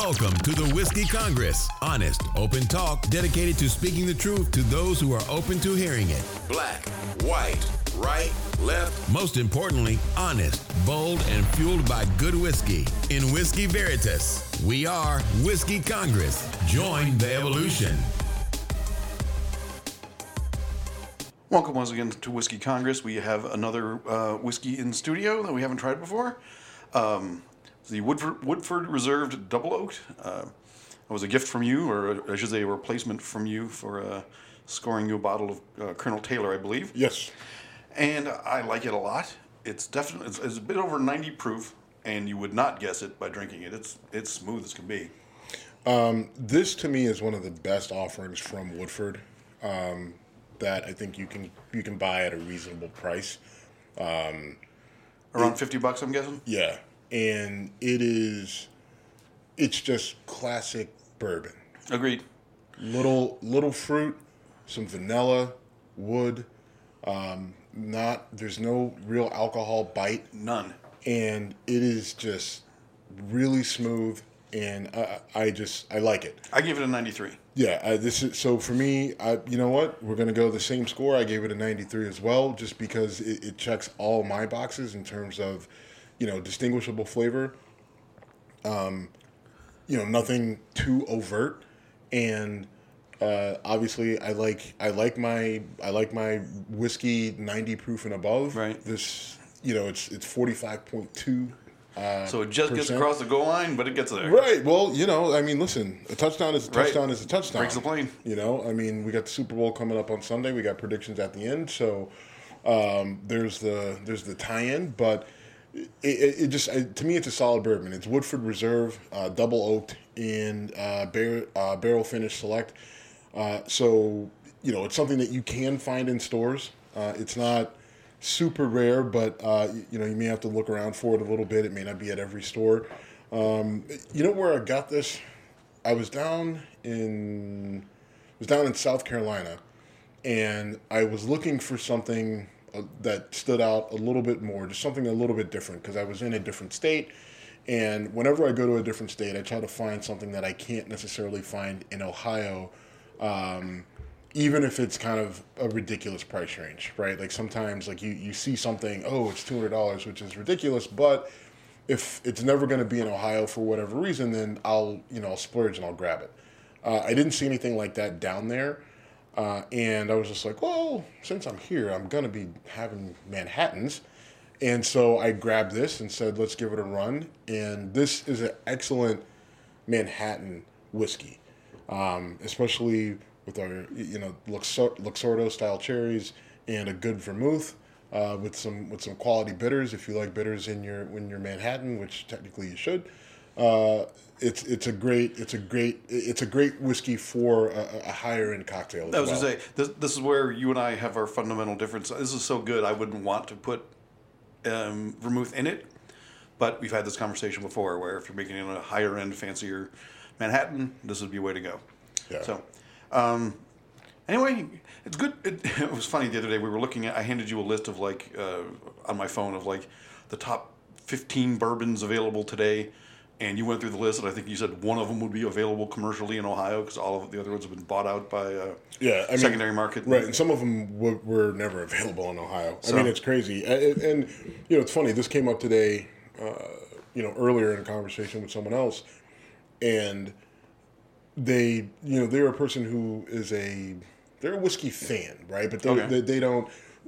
Welcome to the Whiskey Congress. Honest, open talk dedicated to speaking the truth to those who are open to hearing it. Black, white, right, left. Most importantly, honest, bold, and fueled by good whiskey. In Whiskey Veritas, we are Whiskey Congress. Join the evolution. Welcome once again to Whiskey Congress. We have another whiskey in studio that we haven't tried before. The Woodford Reserved Double Oaked. It was a gift from you, or I should say a replacement from you for scoring you a bottle of Colonel Taylor, I believe. Yes. And I like it a lot. It's definitely it's a bit over 90 proof, and you would not guess it by drinking it. It's smooth as can be. This to me is one of the best offerings from Woodford that I think you can buy at a reasonable price. Around $50, I'm guessing. Yeah, and it's just classic bourbon. Agreed. Little fruit, some vanilla, wood. There's no real alcohol bite. None. And it is just really smooth, and I like it. I give it a 93. Yeah, so for me. You know what? We're gonna go the same score. I gave it a 93 as well, just because it checks all my boxes in terms of, distinguishable flavor. Nothing too overt, and obviously I like my whiskey 90 proof and above. Right. This, it's 45.2. So it just gets across the goal line, but it gets there. Right. Well, listen, a touchdown is a touchdown is a touchdown. Breaks the plane. We got the Super Bowl coming up on Sunday. We got predictions at the end. So there's the tie-in, but it just to me it's a solid bourbon. It's Woodford Reserve, double oaked in barrel finish select. So it's something that you can find in stores. It's not super rare, but you may have to look around for it a little bit. It may not be at every store. Where I got this? I was down in South Carolina, and I was looking for something that stood out a little bit more, just something a little bit different, because I was in a different state. And whenever I go to a different state, I try to find something that I can't necessarily find in Ohio. Even if it's kind of a ridiculous price range, right? Like sometimes you see something, it's $200, which is ridiculous, but if it's never going to be in Ohio for whatever reason, then I'll splurge and I'll grab it. I didn't see anything like that down there. And I was just like, well, since I'm here, I'm going to be having Manhattans. And so I grabbed this and said, let's give it a run. And this is an excellent Manhattan whiskey, especially with our, Luxardo style cherries and a good vermouth, with some quality bitters. If you like bitters in your Manhattan, which technically you should, it's a great whiskey for a higher end cocktail. I was going to say this is where you and I have our fundamental difference. This is so good. I wouldn't want to put vermouth in it, but we've had this conversation before, where if you're making it a higher end, fancier Manhattan, this would be a way to go. Yeah. So. Anyway, it's good. It was funny the other day. I handed you a list of on my phone of the top 15 bourbons available today, and you went through the list, and I think you said one of them would be available commercially in Ohio because all of the other ones have been bought out by secondary market. Right, and some of them were never available in Ohio. So, it's crazy. And it's funny. This came up today, earlier in a conversation with someone else, and they're a person who is they're a whiskey fan, right? But they don't,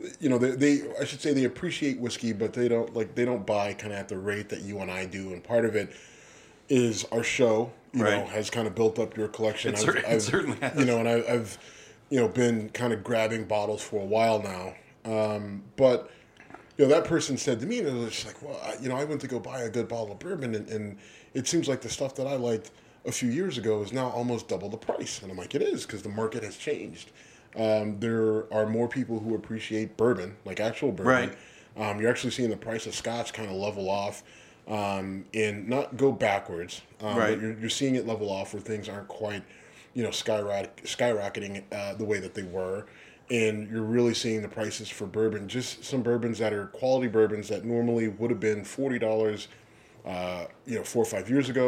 I should say they appreciate whiskey, but they don't buy kind of at the rate that you and I do. And part of it is our show, has kind of built up your collection. It certainly has. And I've been kind of grabbing bottles for a while now. But that person said to me, and it was just like, well, I went to go buy a good bottle of bourbon, and it seems like the stuff that I liked a few years ago is now almost double the price. And I'm like, it is, because the market has changed. There are more people who appreciate bourbon, like actual bourbon. Right. You're actually seeing the price of scotch kind of level off, and not go backwards. Right. But you're seeing it level off where things aren't quite, skyrocketing the way that they were. And you're really seeing the prices for bourbon, just some bourbons that are quality bourbons that normally would have been $40, 4 or 5 years ago.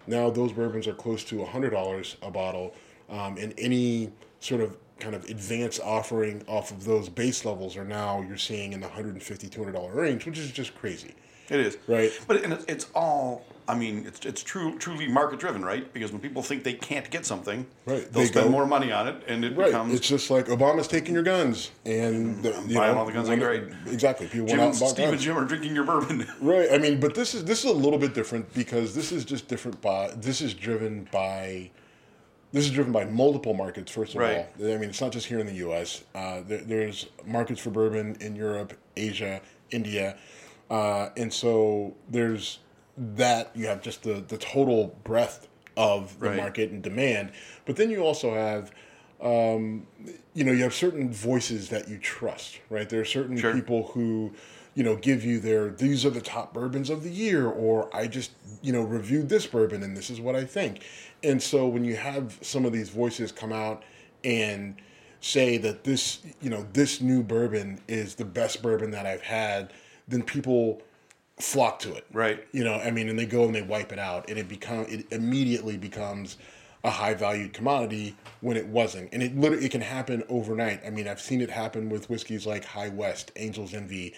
Now those bourbons are close to $100 a bottle, and any sort of kind of advanced offering off of those base levels are now you're seeing in the $150, $200 range, which is just crazy. It is. Right. But and it's all, I mean, it's truly market driven, right? Because when people think they can't get something, right, they'll spend more money on it, and it becomes. It's just like Obama's taking your guns, and buying all the guns. Great. Exactly. People went out and bought Steve guns. and Jim are drinking your bourbon. Right. I mean, but this is a little bit different because this is just different by this is driven by multiple markets. First of all, I mean, it's not just here in the U.S. There's markets for bourbon in Europe, Asia, India. And so there's that. You have just the total breadth of the market and demand. But then you also have, you have certain voices that you trust, right? There are certain people who, give you these are the top bourbons of the year, or I just, reviewed this bourbon and this is what I think. And so when you have some of these voices come out and say that this new bourbon is the best bourbon that I've had, then people flock to it. Right. And they go and they wipe it out, and it immediately becomes a high valued commodity when it wasn't. And it can happen overnight. I mean, I've seen it happen with whiskeys like High West, Angel's Envy,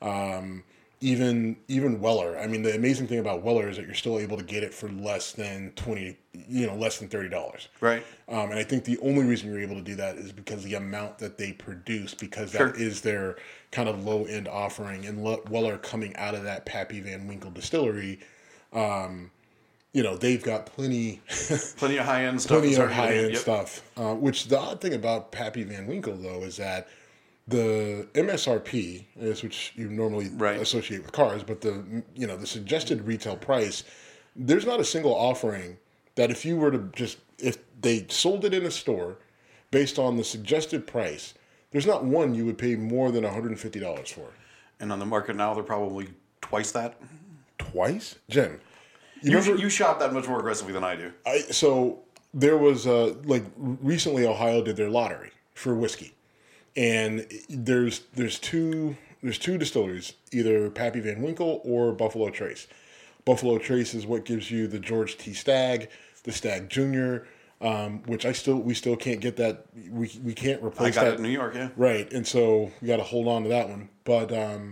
even Weller. I mean, the amazing thing about Weller is that you're still able to get it for less than $30. Right. And I think the only reason you're able to do that is because the amount that they produce, because that is their kind of low end offering. And Weller, coming out of that Pappy Van Winkle distillery, they've got plenty of high end stuff. Plenty of high end stuff. Which the odd thing about Pappy Van Winkle though is that the MSRP is, which you normally associate with cars, but the suggested retail price, there's not a single offering that if you were to if they sold it in a store based on the suggested price, there's not one you would pay more than $150 for. And on the market now, they're probably twice that. Twice? Jim, you shop that much more aggressively than I do. So there was recently Ohio did their lottery for whiskey. And there's two distilleries, either Pappy Van Winkle or Buffalo Trace. Buffalo Trace is what gives you the George T. Stagg, the Stagg Jr., which we still can't get that. We can't replace that. I got it in New York, yeah. Right, and so we got to hold on to that one. But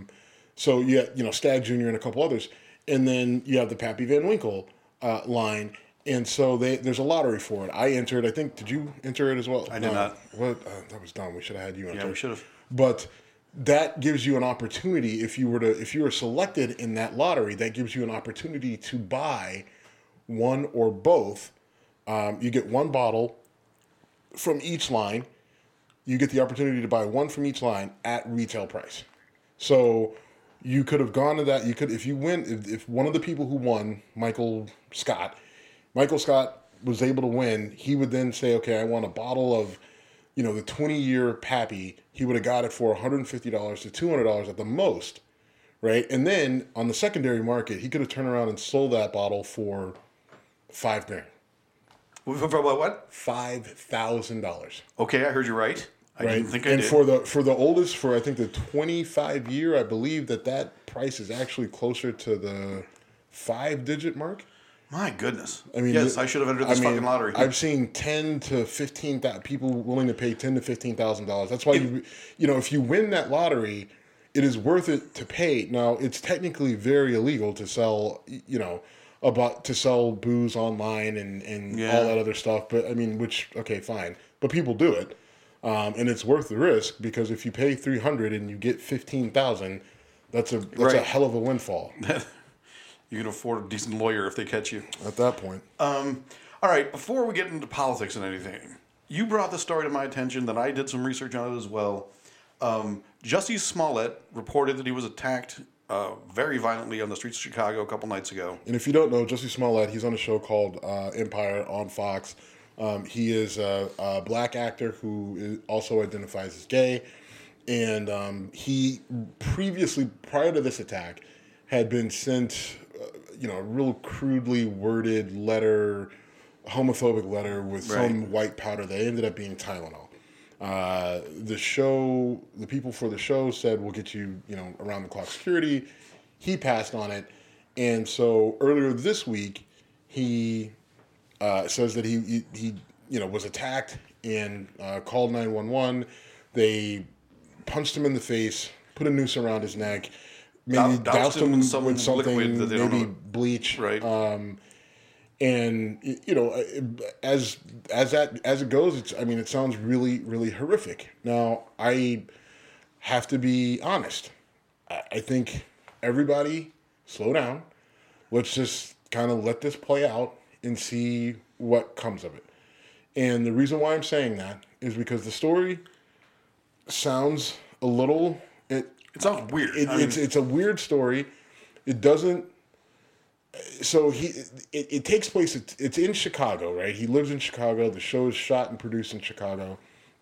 Stagg Jr. and a couple others, and then you have the Pappy Van Winkle line. And so there's a lottery for it. I entered. I think, did you enter it as well? I did not. What? That was dumb. We should have had you enter. Yeah, we should have. But that gives you an opportunity if you were selected in that lottery. That gives you an opportunity to buy one or both. You get one bottle from each line. You get the opportunity to buy one from each line at retail price. So you could have gone to that. You could, if you win, if one of the people who won, Michael Scott was able to win, he would then say, okay, I want a bottle of, the 20-year Pappy. He would have got it for $150 to $200 at the most, right? And then on the secondary market, he could have turned around and sold that bottle for $5,000. For what? $5,000. Okay, I heard you right. I didn't think I did. And for the oldest, for I think the 25-year, I believe that price is actually closer to the 5-digit mark. My goodness. I mean, yes, I should have entered this fucking lottery. I've seen $10,000 to $15,000 people willing to pay $10,000 to $15,000. That's why if you win that lottery, it is worth it to pay. Now, it's technically very illegal to sell, to sell booze online and all that other stuff. But I mean, okay, fine, but people do it, and it's worth the risk because if you pay $300 and you get $15,000, that's a hell of a windfall. You can afford a decent lawyer if they catch you. At that point. All right, before we get into politics and anything, you brought the story to my attention that I did some research on it as well. Jussie Smollett reported that he was attacked very violently on the streets of Chicago a couple nights ago. And if you don't know, Jussie Smollett, he's on a show called Empire on Fox. He is a black actor who also identifies as gay. And he previously, prior to this attack, had been sent a real crudely worded letter, homophobic letter with some white powder that ended up being Tylenol. The people for the show said, we'll get you, around the clock security. He passed on it. And so earlier this week, he says that he was attacked and called 911. They punched him in the face, put a noose around his neck, maybe doused him with something, maybe bleach. Right. And as it goes, it sounds really, really horrific. Now, I have to be honest. I think everybody slow down. Let's just kind of let this play out and see what comes of it. And the reason why I'm saying that is because the story sounds a little. It sounds weird. It's a weird story. It doesn't. So it takes place. It's in Chicago, right? He lives in Chicago. The show is shot and produced in Chicago.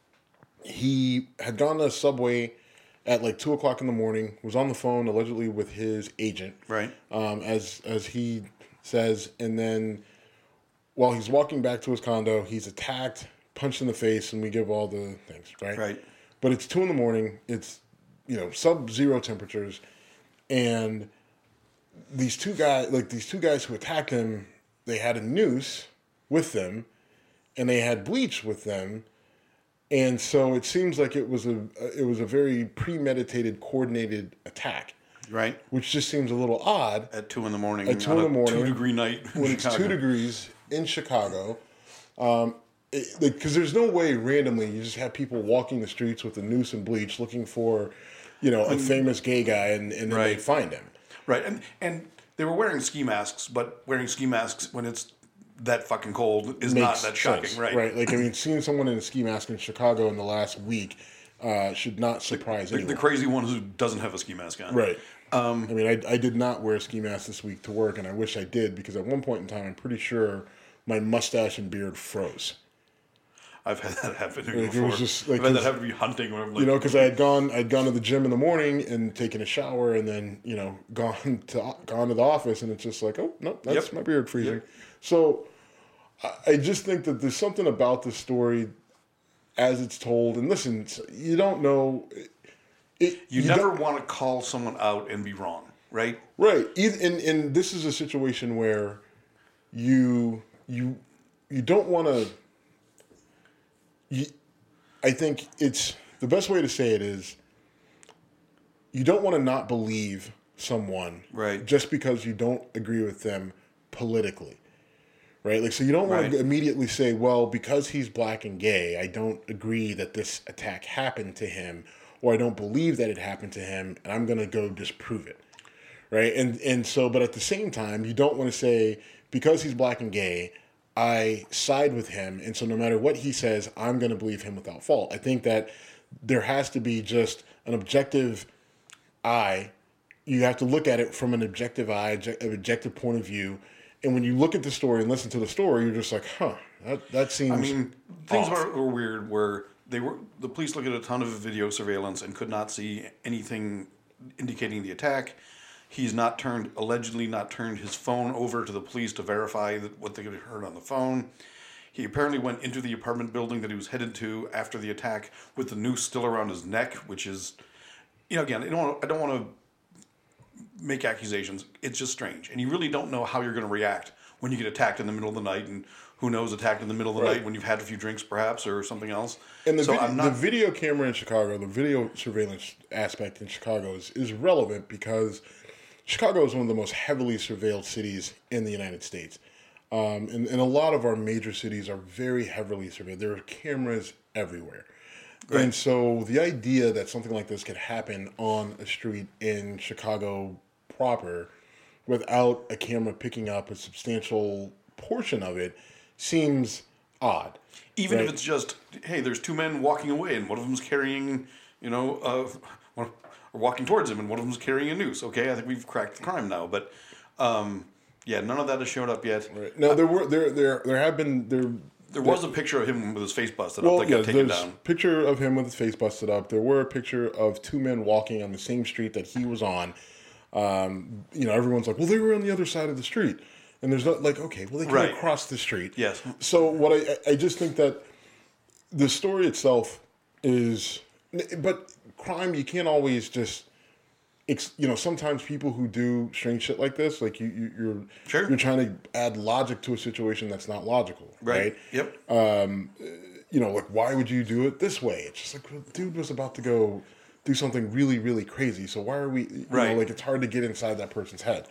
He had gone to a Subway at like 2:00 in the morning. Was on the phone allegedly with his agent, right? As he says, and then while he's walking back to his condo, he's attacked, punched in the face, and we give all the things, right? Right. But it's 2 a.m. It's sub-zero temperatures, and these two guys who attacked him, they had a noose with them, and they had bleach with them, and so it seems like it was a very premeditated, coordinated attack. Right. Which just seems a little odd. At 2 in the morning. At 2 in the morning. 2-degree night. When it's 2 degrees in Chicago. Because there's no way randomly you just have people walking the streets with a noose and bleach looking for, a famous gay guy and then they find him. Right. And they were wearing ski masks, but wearing ski masks when it's that fucking cold is not that shocking, sense, right? Right. Seeing someone in a ski mask in Chicago in the last week should not surprise anyone. The crazy one who doesn't have a ski mask on. Right. I did not wear a ski mask this week to work, and I wish I did, because at one point in time, I'm pretty sure my mustache and beard froze. I've had that happen to me It before. was just, I've had that happen to me hunting. Where I'm like, because I'd gone to the gym in the morning and taken a shower, and then gone to the office, and it's just like, oh no, that's my beard freezing. Yep. So I just think that there's something about the story as it's told. And listen, you don't know. You never want to call someone out and be wrong, right? Right. And this is a situation where you don't want to. I think it's the best way to say it is you don't want to not believe someone, right, just because you don't agree with them politically, right? So you don't want to immediately say, well, because he's black and gay, I don't agree that this attack happened to him, or I don't believe that it happened to him, and I'm going to go disprove it, right? And so, but at the same time, you don't want to say, because he's black and gay, I side with him, and so no matter what he says, I'm going to believe him without fault. I think that there has to be just an objective eye. You have to look at it from an objective eye, an objective point of view. And when you look at the story and listen to the story, you're just like, that seems things off. were weird where the police looked at a ton of video surveillance and could not see anything indicating the attack. He's allegedly not turned his phone over to the police to verify what they had heard on the phone. He apparently went into the apartment building that he was headed to after the attack with the noose still around his neck, which is, again, I don't want to make accusations. It's just strange. And you really don't know how you're going to react when you get attacked in the middle of the night, and who knows, attacked in the middle of the night when you've had a few drinks perhaps or something else. And the video camera in Chicago, the video surveillance aspect in Chicago is relevant because Chicago is one of the most heavily surveilled cities in the United States. And a lot of our major cities are very heavily surveilled. There are cameras everywhere. Right. And so the idea that something like this could happen on a street in Chicago proper without a camera picking up a substantial portion of it seems odd. Even if it's just, hey, there's two men walking away and one of them's carrying, or walking towards him and one of them's carrying a noose. Okay, I think we've cracked the crime now. But none of that has showed up yet. Right. Now there was a picture of him with his face busted up that got taken down. A picture of him with his face busted up. There were a picture of two men walking on the same street that he was on. Everyone's like, well, they were on the other side of the street. And there's not okay, well, they came across the street. Yes. So what I just think that the story itself is, but crime, you can't always just sometimes people who do strange shit like this, like you're trying to add logic to a situation that's not logical, right? Yep. Like, why would you do it this way? It's just like, well, the dude was about to go do something really, really crazy. So why are we, it's hard to get inside that person's head.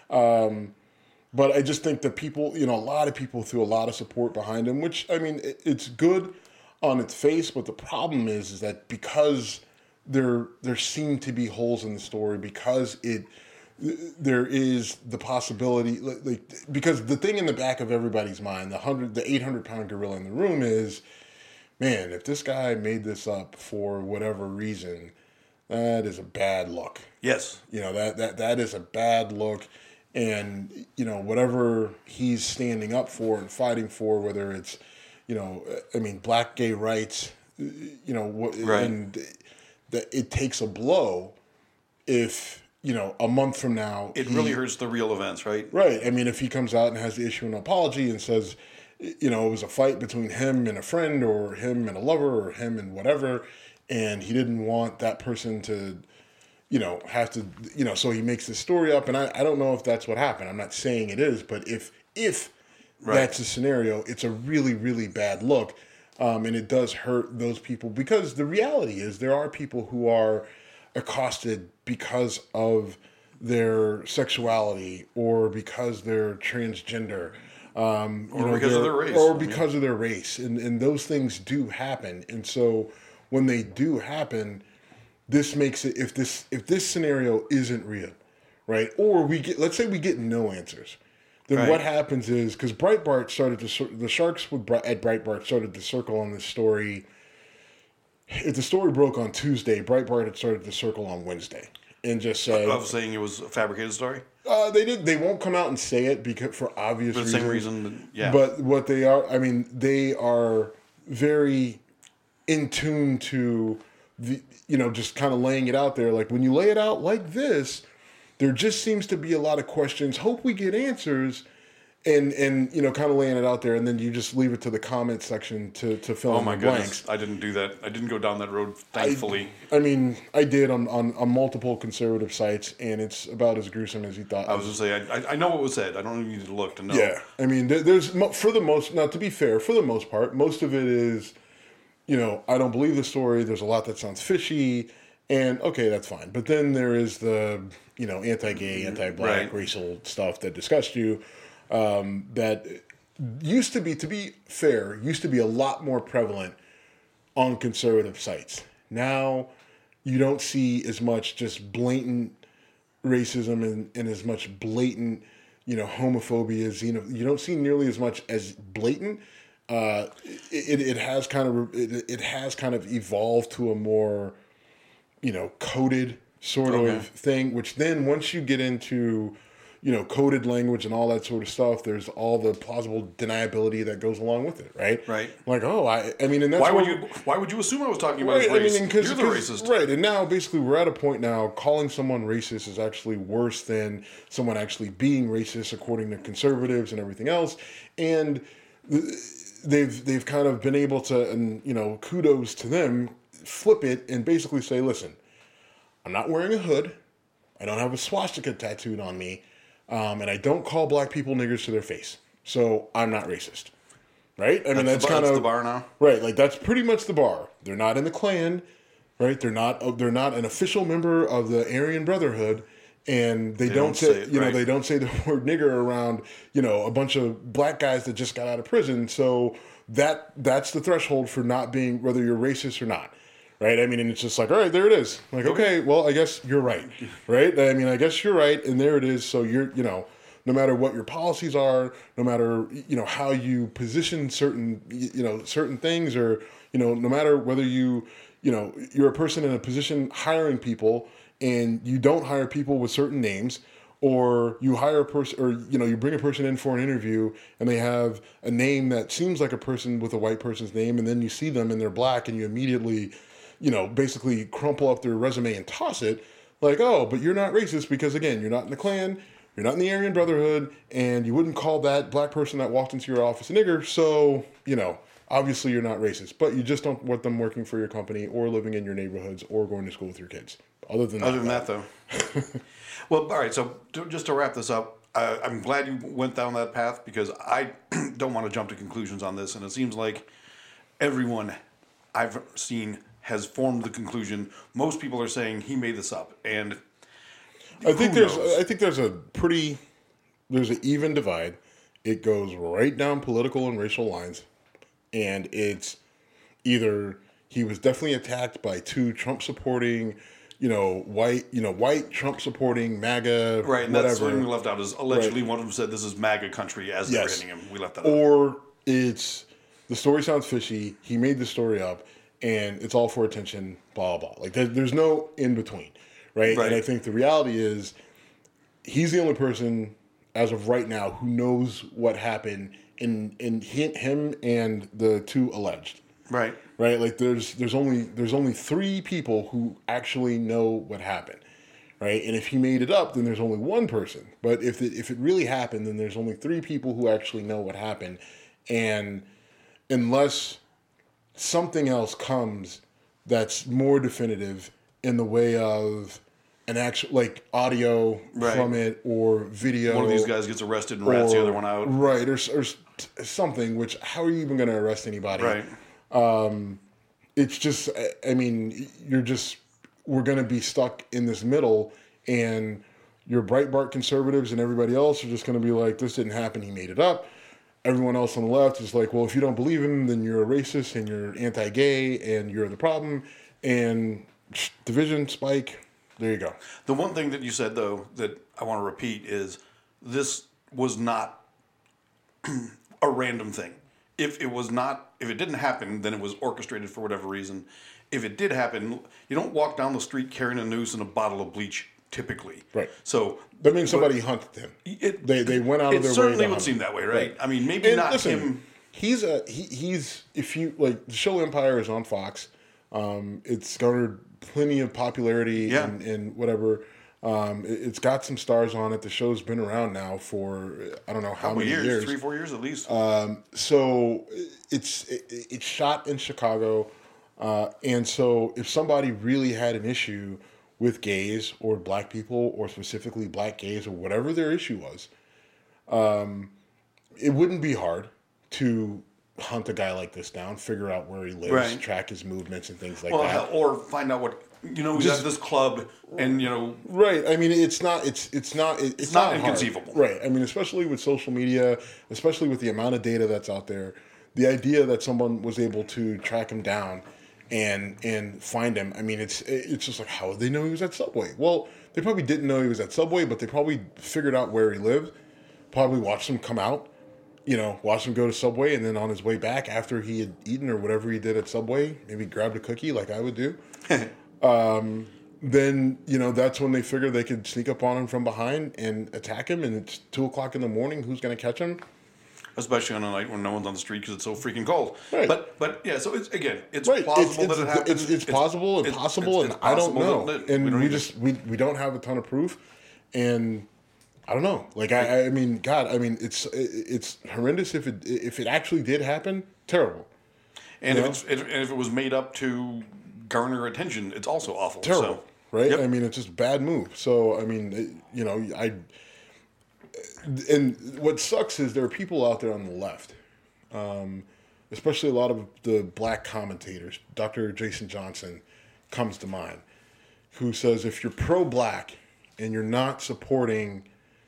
But I just think that people, a lot of people threw a lot of support behind him, which, I mean, it's good on its face, but the problem is that because there seem to be holes in the story, because there is the possibility, because the thing in the back of everybody's mind, the 800-pound gorilla in the room is, man, if this guy made this up for whatever reason, that is a bad look. Yes. That is a bad look. And, whatever he's standing up for and fighting for, whether it's, black gay rights, right. And that it takes a blow if, a month from now. It really hurts the real events, right? Right. I mean, if he comes out and has to issue an apology and says, it was a fight between him and a friend or him and a lover or him and whatever, and he didn't want that person to, have to, so he makes this story up. And I don't know if that's what happened. I'm not saying it is, but if right. That's a scenario, it's a really, really bad look. And it does hurt those people, because the reality is there are people who are accosted because of their sexuality or because they're transgender. Or because of their race. Or because of their race. And those things do happen. And so when they do happen, this makes it, if this scenario isn't real, right? Or let's say we get no answers. Then right. What happens is, because Breitbart the Sharks at Breitbart started to circle on this story. If the story broke on Tuesday, Breitbart had started to circle on Wednesday. And just said, of saying it was a fabricated story? They won't come out and say it because for obvious reasons. For the same reason, yeah. But what they are, they are very in tune to the, just kind of laying it out there. Like, when you lay it out like this, there just seems to be a lot of questions. Hope we get answers. And kind of laying it out there, and then you just leave it to the comment section to fill in the blanks. I didn't do that. I didn't go down that road, thankfully. I did on multiple conservative sites, and it's about as gruesome as you thought. I was going to say, I know what was said. I don't even need to look to know. Yeah. There's, for the most, now to be fair, for the most part, most of it is, I don't believe the story. There's a lot that sounds fishy, and okay, that's fine. But then there is the, anti-gay, anti-black, right. racial stuff that disgusts you. That used to be fair, a lot more prevalent on conservative sites. Now, you don't see as much just blatant racism and as much blatant, homophobia. You don't see nearly as much as blatant. It has kind of evolved to a more, coded sort of thing. Which then once you get into coded language and all that sort of stuff, there's all the plausible deniability that goes along with it, right? Right. Like, and that's why would you assume I was talking about race? You're the racist. Right, and now basically we're at a point now, calling someone racist is actually worse than someone actually being racist, according to conservatives and everything else. And they've kind of been able to, and kudos to them, flip it and basically say, listen, I'm not wearing a hood, I don't have a swastika tattooed on me, and I don't call black people niggers to their face. So I'm not racist. Right? That's kind of the bar now. Right, like that's pretty much the bar. They're not in the Klan, right? They're not an official member of the Aryan Brotherhood, and they don't say right. They don't say the word nigger around, a bunch of black guys that just got out of prison. So that's the threshold for not being, whether you're racist or not. Right? And it's just like, all right, there it is. Like, okay, well, I guess you're right. Right? I guess you're right, and there it is. So you're, no matter what your policies are, no matter, how you position certain things, or, no matter whether you're a person in a position hiring people and you don't hire people with certain names, or you hire a person, or, you bring a person in for an interview and they have a name that seems like a person with a white person's name, and then you see them and they're black and you immediately, basically crumple up their resume and toss it, like, oh, but you're not racist because, again, you're not in the Klan, you're not in the Aryan Brotherhood, and you wouldn't call that black person that walked into your office a nigger, so, obviously you're not racist, but you just don't want them working for your company or living in your neighborhoods or going to school with your kids. Other than that, though. Well, all right. So just to wrap this up, I'm glad you went down that path because I don't want to jump to conclusions on this, and it seems like everyone I've seen has formed the conclusion. Most people are saying he made this up, and I think there's an even divide. It goes right down political and racial lines, and it's either he was definitely attacked by two Trump supporting, white Trump supporting MAGA, right, and whatever. that's something we left out is allegedly one of them said this is MAGA country as they're hitting him. We left that out. Or it's the story sounds fishy. He made the story up, and it's all for attention. Blah blah. Like there's no in between, right? And I think the reality is he's the only person as of right now who knows what happened in him and the two alleged. Right. Right. Like there's only three people who actually know what happened. Right. And if he made it up, then there's only one person. But if it really happened, then there's only three people who actually know what happened. And unless something else comes that's more definitive in the way of an actual like audio from it or video. One of these guys gets arrested and rats the other one out. Right. Or something, which how are you even going to arrest anybody? Right. It's just, I mean, we're going to be stuck in this middle, and your Breitbart conservatives and everybody else are just going to be like, this didn't happen, he made it up. Everyone else on the left is like, well, if you don't believe him, then you're a racist and you're anti-gay and you're the problem. And division, spike, there you go. The one thing that you said, though, that I want to repeat is this was not a random thing. If it didn't happen, then it was orchestrated for whatever reason. If it did happen, you don't walk down the street carrying a noose and a bottle of bleach, typically. Right. So that means somebody hunted him. They went out of their way. It certainly would seem that way, right? I mean, maybe not him. He's if you like the show Empire is on Fox. It's garnered plenty of popularity and whatever. It's got some stars on it. The show's been around now for I don't know how many years. 3-4 years at least. So it's shot in Chicago, and so if somebody really had an issue with gays or black people or specifically black gays or whatever their issue was, it wouldn't be hard to hunt a guy like this down, figure out where he lives, track his movements and things like that, or find out what. He's at this club, and Right. I mean, it's not not inconceivable. Hard. Right. I mean, especially with social media, especially with the amount of data that's out there, the idea that someone was able to track him down and find him. I mean, it's just like, how would they know he was at Subway? Well, they probably didn't know he was at Subway, but they probably figured out where he lived. Probably watched him come out. Watched him go to Subway, and then on his way back after he had eaten or whatever he did at Subway, maybe grabbed a cookie like I would do. Then, that's when they figured they could sneak up on him from behind and attack him. And it's 2:00 in the morning. Who's going to catch him? Especially on a night when no one's on the street because it's so freaking cold. Right. But yeah, so it's right. plausible that it happened. It's possible and possible, and I don't know. And we don't have a ton of proof. And I don't know. Like, I mean, God, I mean, it's horrendous if it actually did happen. Terrible. And if it was made up to garner attention, it's also awful. Terrible, right? Yep. I mean, it's just a bad move. So, I mean, and what sucks is there are people out there on the left, especially a lot of the black commentators. Dr. Jason Johnson comes to mind, who says if you're pro-black and you're not supporting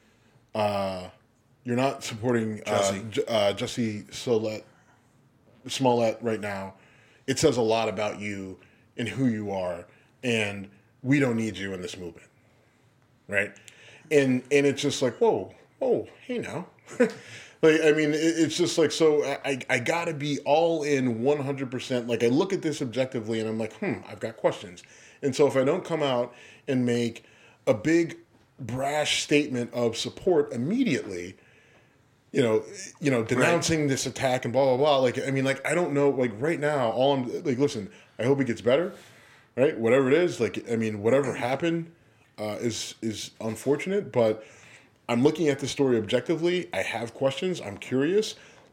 Jussie Smollett right now, it says a lot about you and who you are, and we don't need you in this movement, right? And it's just like, whoa, hey now. Like, I mean, it's just like, so I got to be all in 100%. Like, I look at this objectively, and I'm like, I've got questions. And so if I don't come out and make a big, brash statement of support immediately, denouncing this attack and blah, blah, blah. Like, I mean, like, I don't know, like, right now, all I'm, like, listen, I hope it gets better, right? Whatever it is, like, I mean, whatever happened is unfortunate, but I'm looking at the story objectively. I have questions. I'm curious.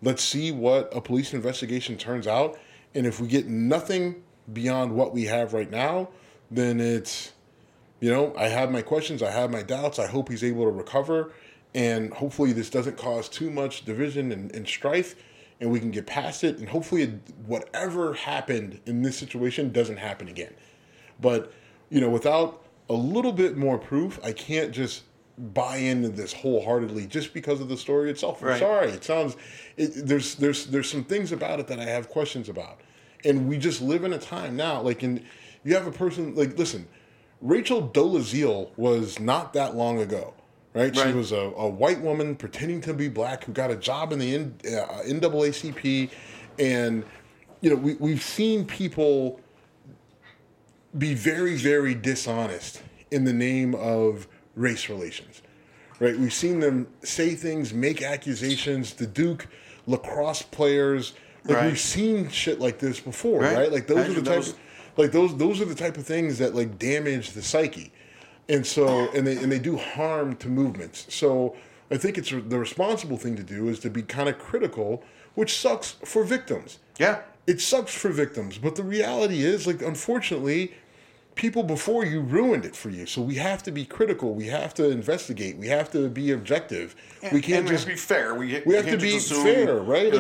Let's see what a police investigation turns out. And if we get nothing beyond what we have right now, then it's, I have my questions, I have my doubts. I hope he's able to recover. And hopefully this doesn't cause too much division and strife, and we can get past it. And hopefully whatever happened in this situation doesn't happen again. But, without a little bit more proof, I can't just buy into this wholeheartedly just because of the story itself. I'm Right. sorry. There's some things about it that I have questions about. And we just live in a time now, you have a person, listen, Rachel Dolezal was not that long ago, right? She was a white woman pretending to be black who got a job in the NAACP. And, we've seen people be very, very dishonest in the name of race relations, right? We've seen them say things, make accusations. The Duke lacrosse players, we've seen shit like this before, right? Those are the type of things that damage the psyche, and so and they do harm to movements. So I think it's the responsible thing to do is to be kind of critical, which sucks for victims. Yeah, it sucks for victims, but the reality is, unfortunately, people before you ruined it for you. So we have to be critical. We have to investigate. We have to be objective. We can't just be fair. We have to be fair, right?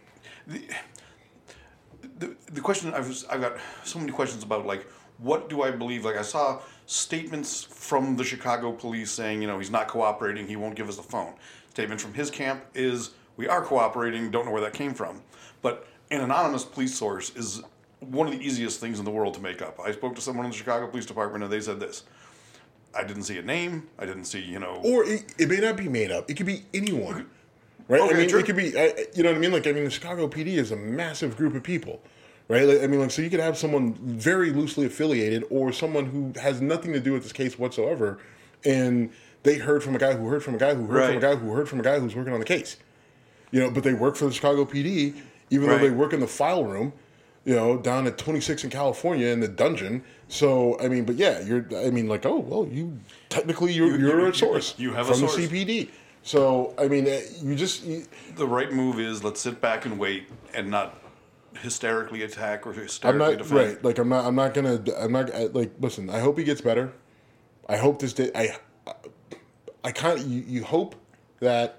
The question I've got so many questions about, what do I believe? I saw statements from the Chicago police saying, he's not cooperating, he won't give us the phone. Statement from his camp is, we are cooperating, don't know where that came from. But an anonymous police source is one of the easiest things in the world to make up. I spoke to someone in the Chicago Police Department and they said this. I didn't see a name. I didn't see, Or it may not be made up. It could be anyone. Right? Okay, it could be, you know what I mean? The Chicago PD is a massive group of people, right? So you could have someone very loosely affiliated or someone who has nothing to do with this case whatsoever, and they heard from a guy who heard from a guy who heard from a guy who heard from a guy who's working on the case. But they work for the Chicago PD, even though they work in the file room, down at 26 in California in the dungeon. So, but yeah, you're technically you're a source. You have from a source. The CPD. So, the right move is let's sit back and wait and not hysterically attack or hysterically defend. Right. Listen, I hope he gets better. I hope this day, you hope that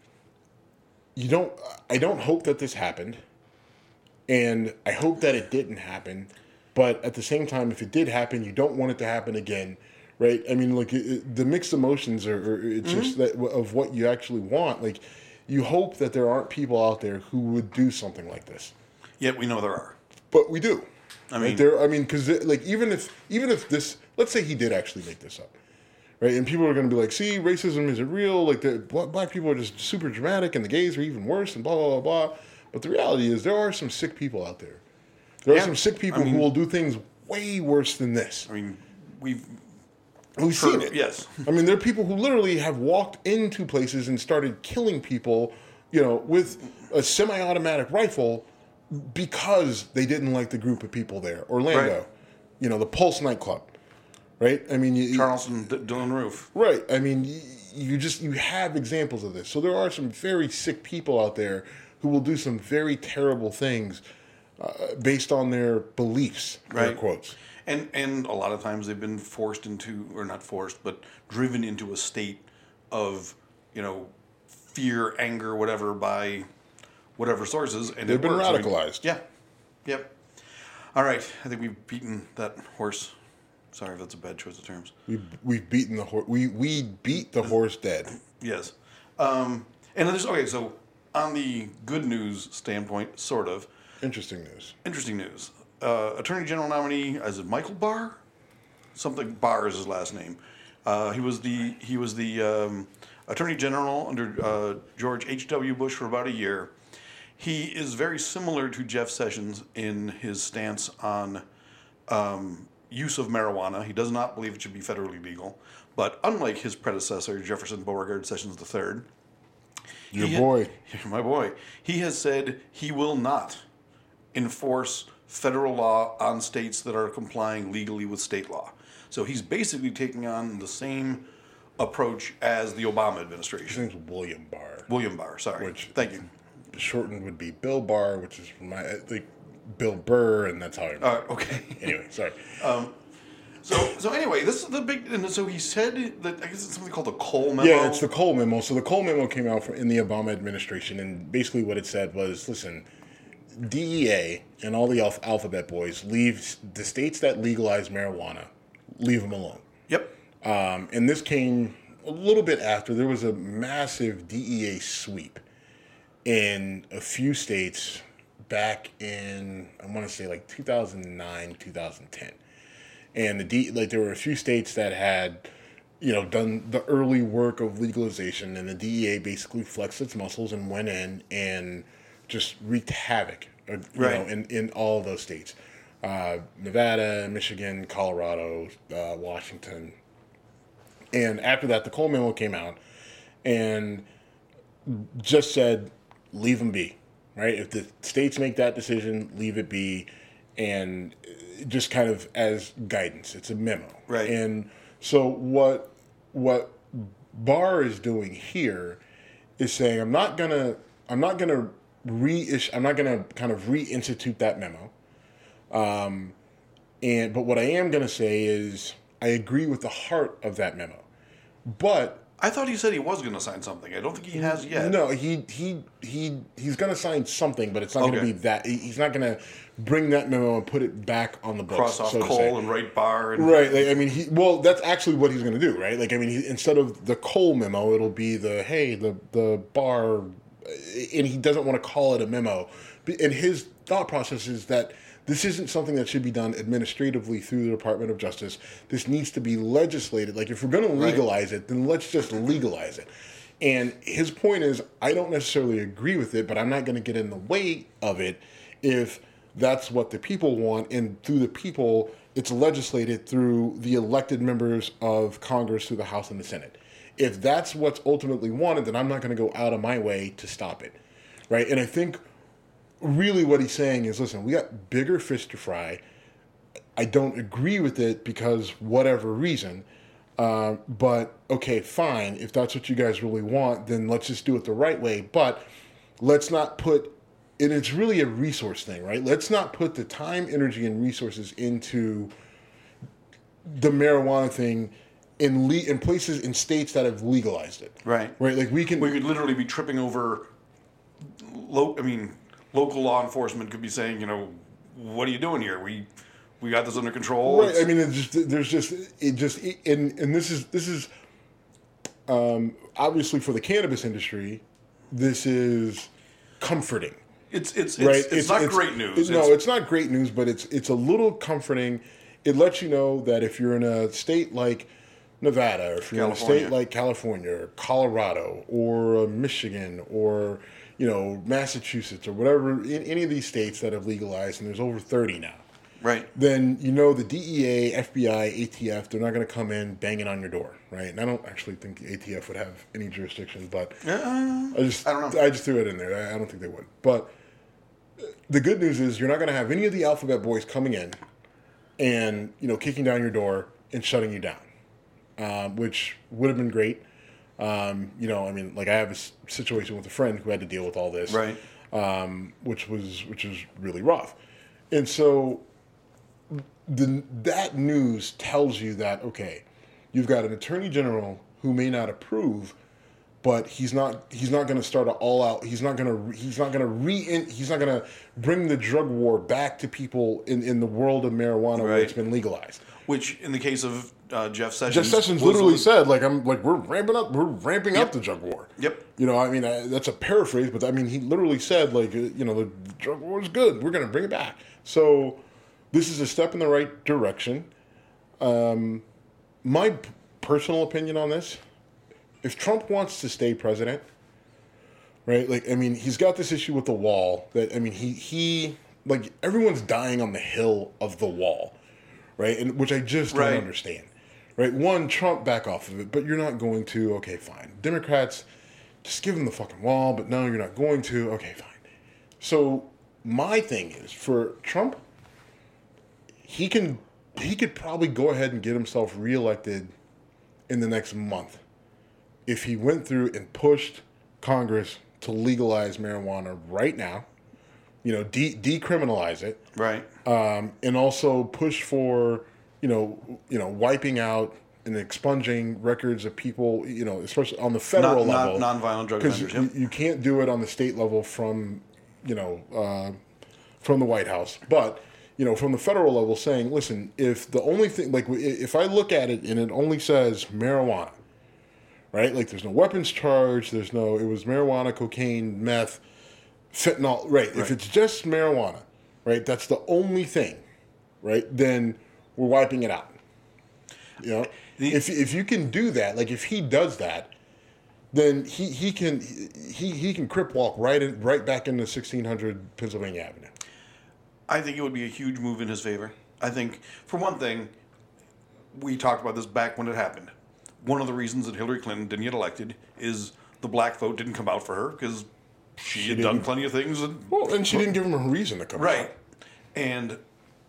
I don't hope that this happened. And I hope that it didn't happen. But at the same time, if it did happen, you don't want it to happen again, right? The mixed emotions are it's just that of what you actually want. You hope that there aren't people out there who would do something like this. Yet we know there are. But we do. Because even if this, let's say he did actually make this up, right? And people are going to be like, see, racism isn't real. The black people are just super dramatic, and the gays are even worse, and blah blah blah blah. But the reality is, there are some sick people out there. There are some sick people who will do things way worse than this. We've seen it. Yes. There are people who literally have walked into places and started killing people, with a semi-automatic rifle because they didn't like the group of people there. Orlando, the Pulse nightclub, right? Charleston, Dylan Roof. Right. You have examples of this. So there are some very sick people out there who will do some very terrible things based on their beliefs, air quotes. And a lot of times they've been forced into, or not forced, but driven into a state of, fear, anger, whatever, by whatever sources. And they've been radicalized. Yep. All right. I think we've beaten that horse. Sorry if that's a bad choice of terms. We've beaten the horse. We beat the horse dead. Yes. And so on the good news standpoint, sort of. Interesting news. Attorney General nominee, is it Michael Barr? Something Barr is his last name. He was the Attorney General under George H.W. Bush for about a year. He is very similar to Jeff Sessions in his stance on use of marijuana. He does not believe it should be federally legal. But unlike his predecessor, Jefferson Beauregard Sessions III, my boy, he has said he will not enforce federal law on states that are complying legally with state law. So he's basically taking on the same approach as the Obama administration. His name's William Barr. William Barr, sorry. Thank you. shortened would be Bill Barr, which is Bill Burr, and that's how I remember. Okay. Anyway, sorry. So anyway, this is the big. And so he said that I guess it's something called the Cole memo. Yeah, it's the Cole memo. So the Cole memo came out in the Obama administration, and basically what it said was, listen, DEA and all the alphabet boys, leave the states that legalize marijuana, leave them alone. Yep. And this came a little bit after. There was a massive DEA sweep in a few states back in, I want to say 2009, 2010. And there were a few states that had, done the early work of legalization, and the DEA basically flexed its muscles and went in and just wreaked havoc, in all of those states. Nevada, Michigan, Colorado, Washington. And after that, the Cole memo came out and just said, leave them be, right? If the states make that decision, leave it be, and just kind of as guidance. It's a memo. Right. And so what Barr is doing here is saying, I'm not gonna kind of reinstitute that memo. But what I am gonna say is I agree with the heart of that memo. But I thought he said he was going to sign something. I don't think he has yet. No, he's going to sign something, but it's not going to be that. He's not going to bring that memo and put it back on the books. Cross off Cole and write Barr. Right. That's actually what he's going to do, right? Instead of the Cole memo, it'll be the Barr, and he doesn't want to call it a memo. And his thought process is that this isn't something that should be done administratively through the Department of Justice. This needs to be legislated. If we're going to legalize it, then let's just legalize it. And his point is, I don't necessarily agree with it, but I'm not going to get in the way of it if that's what the people want. And through the people, it's legislated through the elected members of Congress through the House and the Senate. If that's what's ultimately wanted, then I'm not going to go out of my way to stop it. Right? And I think really what he's saying is, listen, we got bigger fish to fry. I don't agree with it because whatever reason. But okay, fine. If that's what you guys really want, then let's just do it the right way. But let's not put, and it's really a resource thing, right? Let's not put the time, energy, and resources into the marijuana thing in places, in states that have legalized it. Right. Right. We could literally be tripping over. Local law enforcement could be saying, what are you doing here? We got this under control. Right. And this is obviously for the cannabis industry, this is comforting. It's right. It's not great news. It's not great news, but it's a little comforting. It lets you know that if you're in a state like Nevada, or if you're in a state like California, or Colorado, or Michigan, or Massachusetts, or whatever, in any of these states that have legalized, and there's over 30 now. Right. Then the DEA, FBI, ATF, they're not going to come in banging on your door, right? And I don't actually think the ATF would have any jurisdiction, but I don't know. I just threw it in there. I don't think they would. But the good news is you're not going to have any of the alphabet boys coming in and kicking down your door and shutting you down, which would have been great. I have a situation with a friend who had to deal with all this, right? Which was really rough, and so that news tells you that you've got an attorney general who may not approve, but he's not going to start an all out. He's not going to bring the drug war back to people in the world of marijuana where it's been legalized. Which, in the case of Jeff Sessions, literally said, we're ramping up the drug war. Yep. That's a paraphrase, but he literally said, the drug war is good. We're going to bring it back. So this is a step in the right direction. My personal opinion on this, if Trump wants to stay president, right? He's got this issue with the wall that, he everyone's dying on the hill of the wall. Right, and which I just don't understand. Right, one, Trump, back off of it, but you're not going to. Okay, fine. Democrats, just give them the fucking wall, but no, you're not going to. Okay, fine. So my thing is, for Trump, he could probably go ahead and get himself reelected in the next month if he went through and pushed Congress to legalize marijuana right now, decriminalize it, Right. and also push for, wiping out and expunging records of people, especially on the federal level. Non-violent drug offenders. Because you can't do it on the state level from the White House. But, from the federal level saying, listen, if the only thing, like if I look at it and it only says marijuana, right? Like there's no weapons charge, it was marijuana, cocaine, meth, fentanyl, right? If it's just marijuana, right, that's the only thing, right, then we're wiping it out. If you can do that, like if he does that, then he can crip walk right back into 1600 Pennsylvania Avenue. I think it would be a huge move in his favor. I think, for one thing, we talked about this back when it happened. One of the reasons that Hillary Clinton didn't get elected is the black vote didn't come out for her because she had done plenty of things. And she didn't give him a reason to come out. Right. And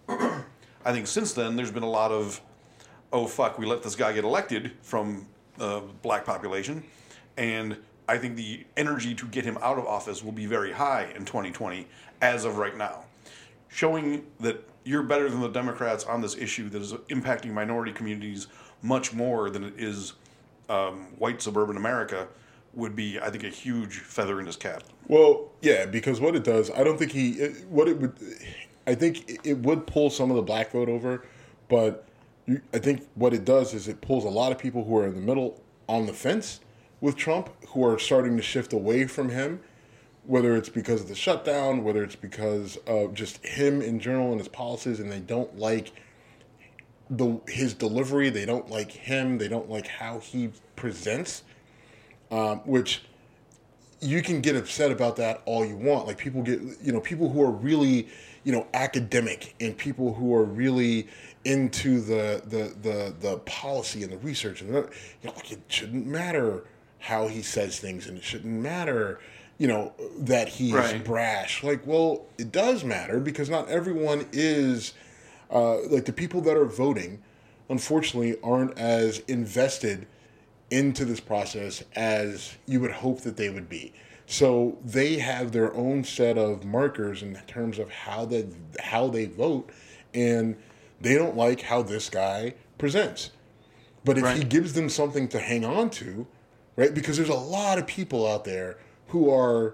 I think since then there's been a lot of, oh, fuck, we let this guy get elected from the black population. And I think the energy to get him out of office will be very high in 2020 as of right now. Showing that you're better than the Democrats on this issue that is impacting minority communities much more than it is white suburban America would be, I think, a huge feather in his cap. Well, yeah, because what it does, I don't think I think it would pull some of the black vote over, but I think what it does is it pulls a lot of people who are in the middle on the fence with Trump, who are starting to shift away from him, whether it's because of the shutdown, whether it's because of just him in general and his policies, and they don't like his delivery, they don't like him, they don't like how he presents, which you can get upset about that all you want. Like people people who are really, academic and people who are really into the policy and the research, and like it shouldn't matter how he says things, and it shouldn't matter that he's brash. Like, well, it does matter because not everyone is, like the people that are voting, unfortunately, aren't as invested into this process as you would hope that they would be. So they have their own set of markers in terms of how they vote, and they don't like how this guy presents. But if he gives them something to hang on to, right? Because there's a lot of people out there who are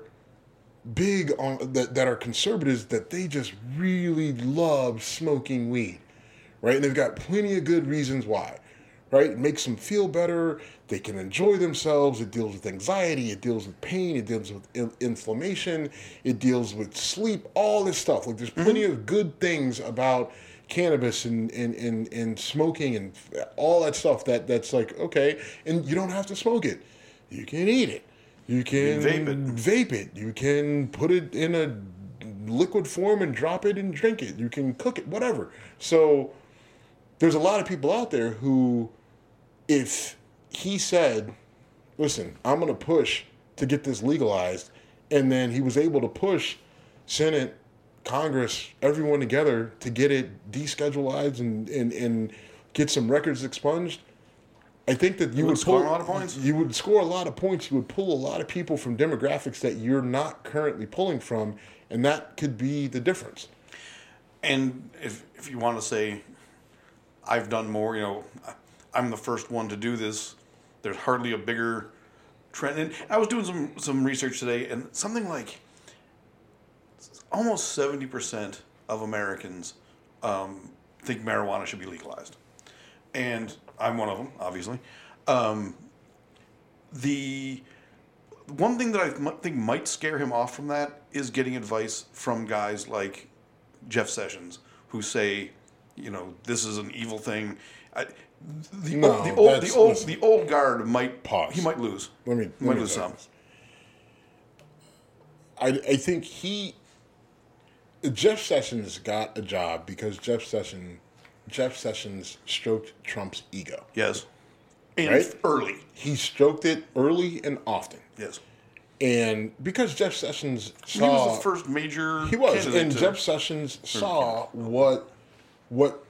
big on that are conservatives that they just really love smoking weed, right? And they've got plenty of good reasons why, right? It makes them feel better. They can enjoy themselves. It deals with anxiety. It deals with pain. It deals with inflammation. It deals with sleep. All this stuff. Like there's plenty of good things about cannabis and smoking and all that stuff that's like, okay, and you don't have to smoke it. You can eat it. You can vape it. You can put it in a liquid form and drop it and drink it. You can cook it, whatever. So there's a lot of people out there who, if he said, listen, I'm going to push to get this legalized, and then he was able to push Senate, Congress, everyone together to get it deschedulized and get some records expunged, I think that you would score a lot of points. You would score a lot of points. You would pull a lot of people from demographics that you're not currently pulling from, and that could be the difference. And if you want to say, I've done more, I'm the first one to do this, there's hardly a bigger trend. And I was doing some research today, and something like almost 70% of Americans think marijuana should be legalized. And I'm one of them, obviously. The one thing that I think might scare him off from that is getting advice from guys like Jeff Sessions, who say, this is an evil thing. The old guard might pause. He might lose. Let me lose some. I think Jeff Sessions got a job because Jeff Sessions stroked Trump's ego. Yes. And early. He stroked it early and often. Yes. And because Jeff Sessions saw... He was the first major... He was. And Jeff Sessions saw what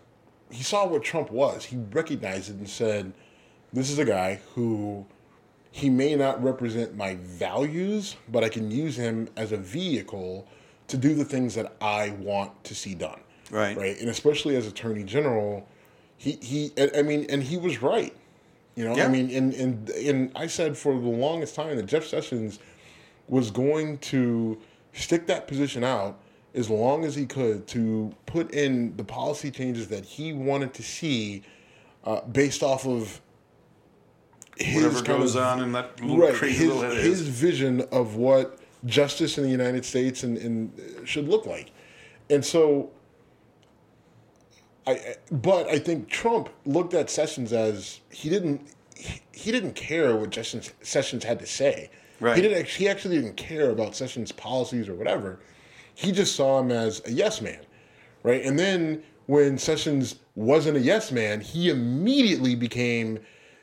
he saw what Trump was. He recognized it and said, this is a guy who he may not represent my values, but I can use him as a vehicle to do the things that I want to see done. Right. Right. And especially as Attorney General, and he was right. Yeah. I mean, and I said for the longest time that Jeff Sessions was going to stick that position out as long as he could to put in the policy changes that he wanted to see based off of his whatever goes on in that little crazy little head. His vision of what justice in the United States and should look like. And so but I think Trump looked at Sessions as he didn't care what Sessions had to say. Right. He actually didn't care about Sessions' policies or whatever. He just saw him as a yes man, right? And then when Sessions wasn't a yes man, he immediately became,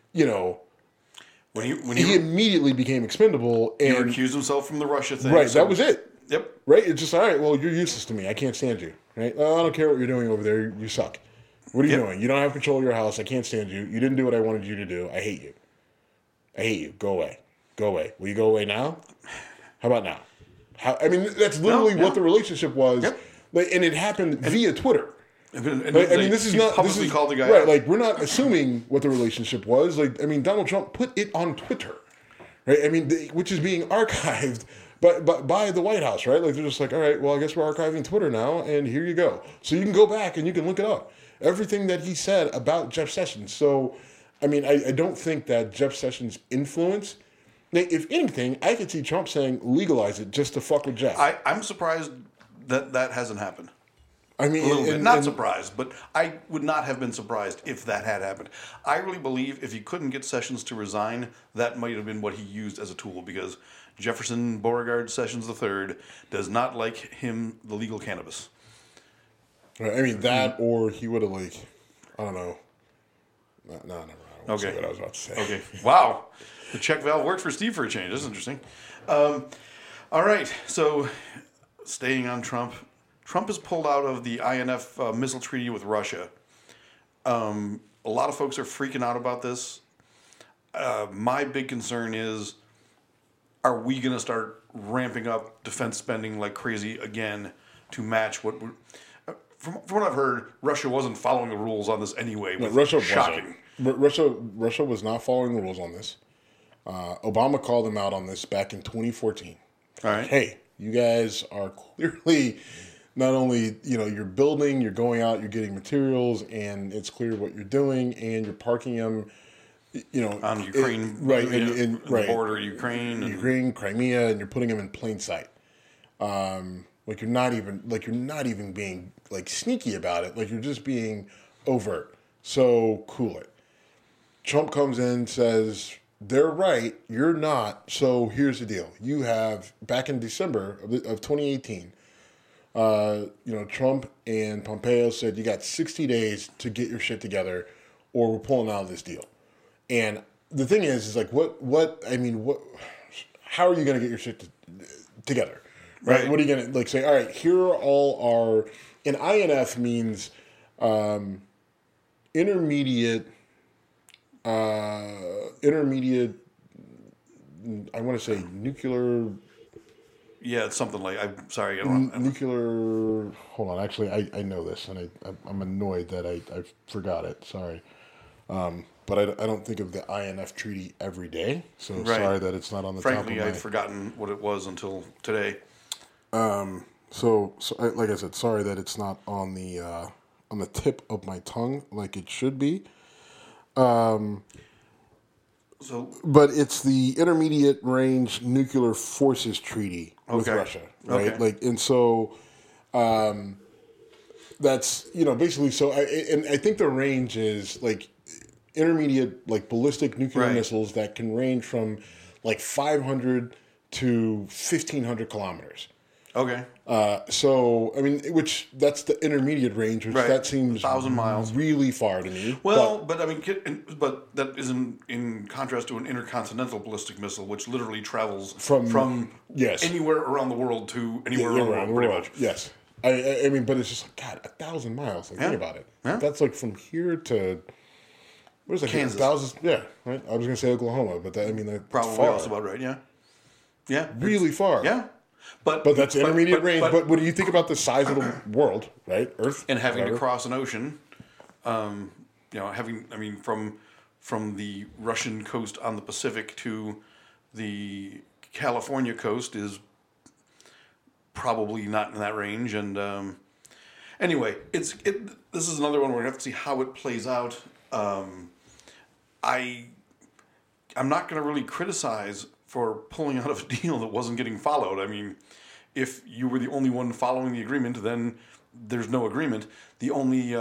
he immediately became expendable and he recused himself from the Russia thing. Right, that was it. Yep. Right? It's just, all right, well, you're useless to me. I can't stand you. Right? I don't care what you're doing over there. You suck. What are you doing? You don't have control of your house. I can't stand you. You didn't do what I wanted you to do. I hate you. I hate you. Go away. Go away. Will you go away now? How about now? That's literally what the relationship was. Yep. And it happened via Twitter. This is called the guy right. out. Like, we're not assuming what the relationship was. Like, Donald Trump put it on Twitter, right? Which is being archived, but by the White House, right? Like, they're just like, all right, well, I guess we're archiving Twitter now, and here you go. So you can go back and you can look it up. Everything that he said about Jeff Sessions. So, I don't think that Jeff Sessions' influence. If anything, I could see Trump saying legalize it just to fuck with Jeff. I'm surprised that hasn't happened. A little bit. Not surprised, but I would not have been surprised if that had happened. I really believe if he couldn't get Sessions to resign, that might have been what he used as a tool because Jefferson Beauregard Sessions III does not like him, the legal cannabis. Right, that or he would have, I don't know. No, never mind. I won't say what I was about to say. Okay. Wow. The check valve worked for Steve for a change. That's interesting. All right. So, staying on Trump. Trump has pulled out of the INF missile treaty with Russia. A lot of folks are freaking out about this. My big concern is, are we going to start ramping up defense spending like crazy again to match what we're... From what I've heard, Russia wasn't following the rules on this anyway. Russia shocking. Russia was not following the rules on this. Obama called them out on this back in 2014. All right. Hey, you guys are clearly not only, you're building, you're going out, you're getting materials, and it's clear what you're doing, and you're parking them, on Ukraine, right, and right, the border of Ukraine, Crimea, and you're putting them in plain sight. You're not even being sneaky about it. You're just being overt. So cool it. Trump comes in, says they're right, you're not. So here's the deal: you have back in December of 2018. Trump and Pompeo said you got 60 days to get your shit together, or we're pulling out of this deal. And the thing is how are you going to get your shit together? Right? What are you going to say? All right, here are all our, and INF means intermediate. I want to say nuclear. Yeah, it's something like. I'm sorry. I don't nuclear. Hold on. Actually, I know this, and I'm annoyed that I forgot it. Sorry. But I don't think of the INF treaty every day, so right. Sorry that it's not on the top of my... I'd forgotten what it was until today. So like I said, sorry that it's not on the tip of my tongue like it should be. But it's the Intermediate Range Nuclear Forces Treaty with Russia, right? Okay. And so that's basically. So I think the range is intermediate ballistic nuclear missiles that can range from 500 to 1,500 kilometers. Okay. Which that's the intermediate range, which that seems 1,000 miles, really far to me. Well, but that is in contrast to an intercontinental ballistic missile, which literally travels from anywhere around the world to anywhere around the world, pretty much. Yes. But it's just 1,000 miles. Think about it. Yeah. That's from here to What is that? Kansas. Thousands? Yeah, right. I was going to say Oklahoma, but that, I mean, that's Probably far. also about right. Yeah. Yeah. Really far. Yeah. But that's intermediate range. But when you think about the size of the world, right? Earth. And having whatever. to cross an ocean, from the Russian coast on the Pacific to the California coast is probably not in that range. And anyway, this is another one where we have to see how it plays out. I'm not going to really criticize for pulling out of a deal that wasn't getting followed. I mean, if you were the only one following the agreement, then there's no agreement. The only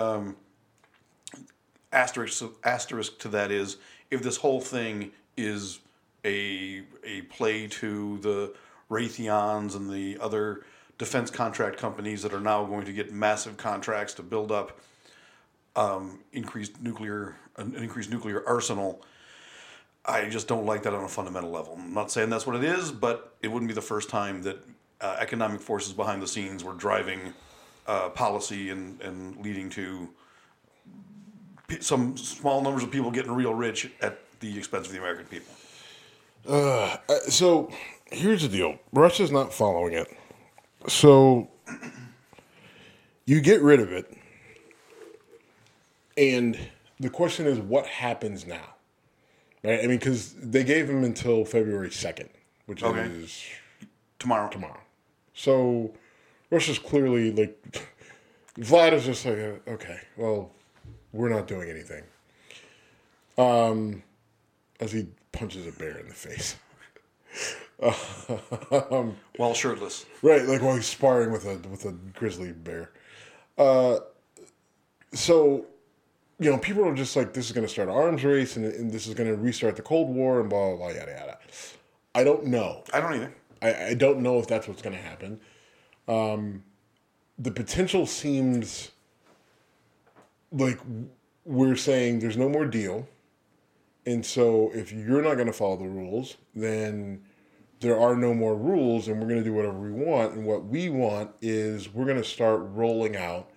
asterisk to that is if this whole thing is a play to the Raytheons and the other defense contract companies that are now going to get massive contracts to build up an increased nuclear arsenal. I just don't like that on a fundamental level. I'm not saying that's what it is, but it wouldn't be the first time that economic forces behind the scenes were driving policy and leading to some small numbers of people getting real rich at the expense of the American people. So here's the deal. Russia's not following it. So you get rid of it. And the question is, what happens now? Right? I mean, because they gave him until February 2nd, which is Tomorrow. So Russia's clearly like, Vlad is just like, okay, well, we're not doing anything. As he punches a bear in the face. While shirtless. Right, like while he's sparring with a grizzly bear. So, you know, people are just like, this is going to start an arms race and this is going to restart the Cold War and blah, blah, blah, yada, yada. I don't know. I don't either. I don't know if that's what's going to happen. The potential seems like we're saying there's no more deal. And so if you're not going to follow the rules, then there are no more rules and we're going to do whatever we want. And what we want is we're going to start rolling out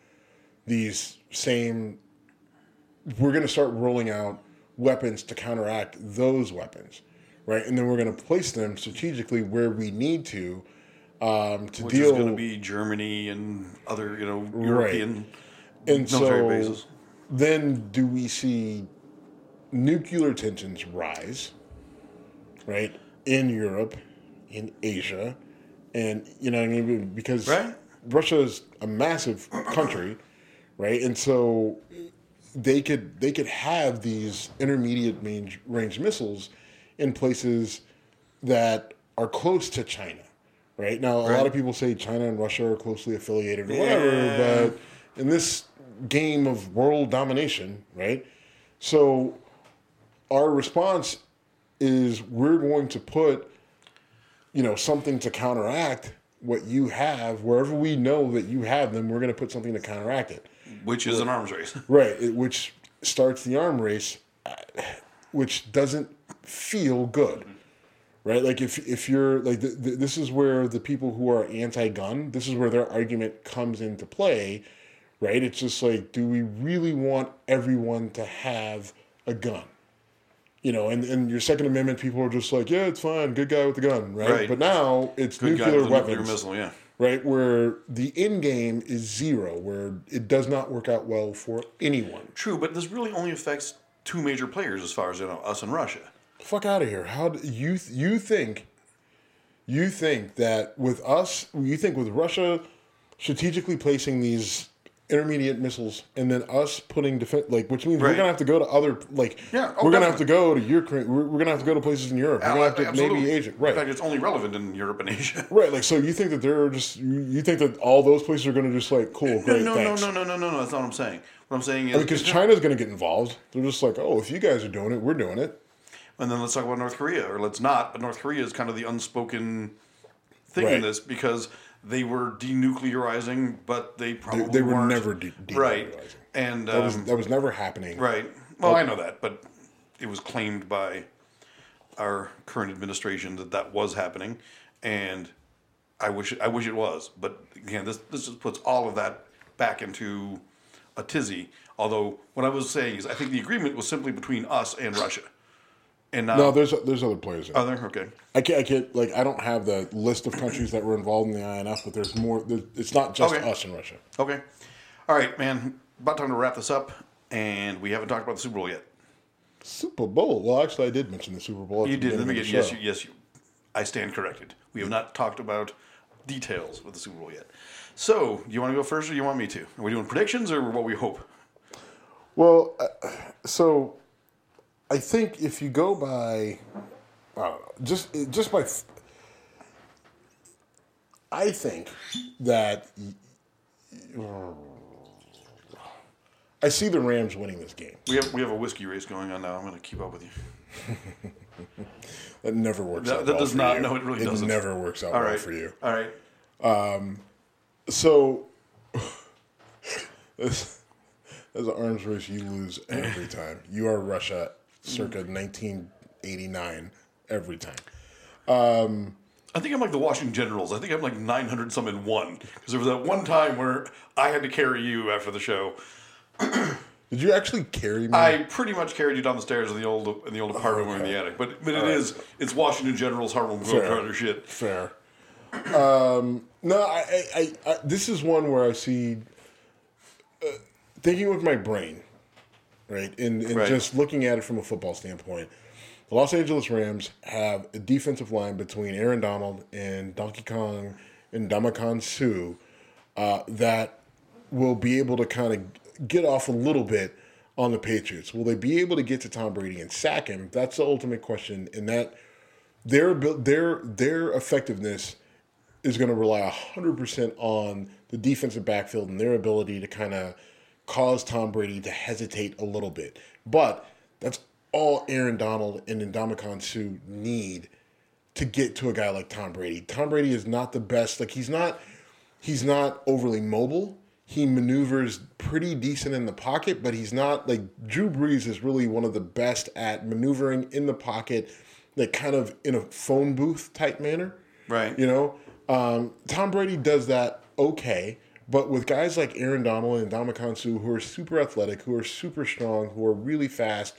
weapons to counteract those weapons, right? And then we're going to place them strategically where we need to Which deal. is going to be Germany and other, European military bases. Then do we see nuclear tensions rise, right, in Europe, in Asia, and you know what I mean? Because Russia is a massive country, right? And so they could have these intermediate range missiles in places that are close to China, right? Now, a lot of people say China and Russia are closely affiliated or whatever, but in this game of world domination, right? So our response is we're going to put, something to counteract what you have. Wherever we know that you have them, we're going to put something to counteract it. Which is an arms race. Right, which starts the arm race, which doesn't feel good. Right? Like if you're, like, this is where the people who are anti-gun, this is where their argument comes into play, right? It's just like, do we really want everyone to have a gun? And your Second Amendment people are just like, yeah, it's fine, good guy with the gun, right? But now it's good nuclear weapons. Nuclear missile, yeah. Right, where the end game is zero, where it does not work out well for anyone. True, but this really only affects two major players as far as us and Russia. Fuck out of here! How do you think that with us, you think with Russia strategically placing these intermediate missiles and then us putting defense, which means we're gonna have to go to other, we're gonna have to go to Ukraine, we're gonna have to go to places in Europe, we're gonna have to maybe Asia, right? In fact, it's only relevant in Europe and Asia, right? So you think that they're just, you think that all those places are gonna just cool, great, thanks. No, that's not what I'm saying. What I'm saying is because China's gonna get involved. They're just like, oh, if you guys are doing it, we're doing it. And then let's talk about North Korea, or let's not. But North Korea is kind of the unspoken thing in this because they were denuclearizing, but they probably they were weren't. Never denuclearizing. Right, and that was never happening. Right. Well, I know that, but it was claimed by our current administration that was happening, and I wish it was. But again, this just puts all of that back into a tizzy. Although what I was saying is I think the agreement was simply between us and Russia. And now, No, there's other players. are there? Okay. I can't like I don't have the list of countries that were involved in the INF, but there's more. It's not just Okay. us and Russia. Okay. All right, man. About time to wrap this up, and we haven't talked about the Super Bowl yet. Super Bowl. Well, actually, I did mention the Super Bowl. At You the did in the beginning beginning. of the Yes, show. I stand corrected. We have not talked about details with the Super Bowl yet. So, do you want to go first, or do you want me to? Are we doing predictions, or what we hope? Well, so I think if you go by, I don't know, just by, I think that I see the Rams winning this game. We have a whiskey race going on now. I'm going to keep up with you. That never works out. That well does for not. you. No, it really doesn't. It never works out All well right. for you. All right. So, as an arms race, you lose every time. You are Russia, circa 1989, every time. I think I'm like the Washington Generals. I think I'm like 900 some in one. Because there was that one time where I had to carry you after the show. Did you actually carry me? I pretty much carried you down the stairs in the old apartment we're in the attic. But it's Washington Generals Harlem Globetrotter shit. Fair. No, I this is one where I see, thinking with my brain, right, and Right. just looking at it from a football standpoint, the Los Angeles Rams have a defensive line between Aaron Donald and Donkey Kong and Ndamukong Suh that will be able to kind of get off a little bit on the Patriots. Will they be able to get to Tom Brady and sack him? That's the ultimate question, and that their effectiveness is going to rely 100% on the defensive backfield and their ability to kind of cause Tom Brady to hesitate a little bit. But that's all Aaron Donald and Ndamukong Suh need to get to a guy like Tom Brady. Tom Brady is not the best. Like he's not overly mobile. He maneuvers pretty decent in the pocket, but he's not like Drew Brees is really one of the best at maneuvering in the pocket, like kind of in a phone booth type manner. Right. You know, Tom Brady does that okay, but with guys like Aaron Donald and Ndamukong Suh who are super athletic, who are super strong, who are really fast,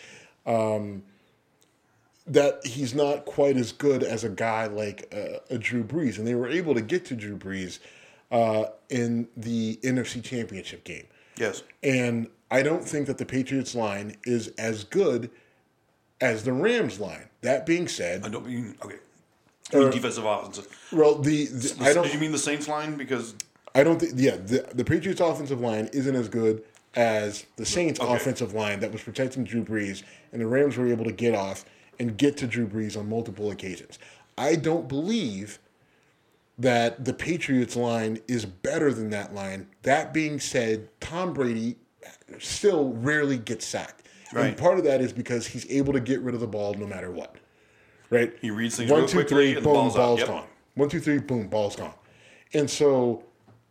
that he's not quite as good as a guy like a Drew Brees. And they were able to get to Drew Brees in the NFC Championship game. Yes. And I don't think that the Patriots line is as good as the Rams line. That being said, I don't mean okay. I mean defensive offensive. well, I don't. Did you mean the Saints line? Because I don't think. Yeah, the Patriots' offensive line isn't as good as the Saints' offensive line that was protecting Drew Brees, and the Rams were able to get off and get to Drew Brees on multiple occasions. I don't believe that the Patriots line is better than that line. That being said, Tom Brady still rarely gets sacked. Right. And part of that is because he's able to get rid of the ball no matter what. Right? he reads things 1, real 2, quickly 3, and the boom, ball's out. ball's Yep. gone. 1, 2, 3, boom, ball's gone. And so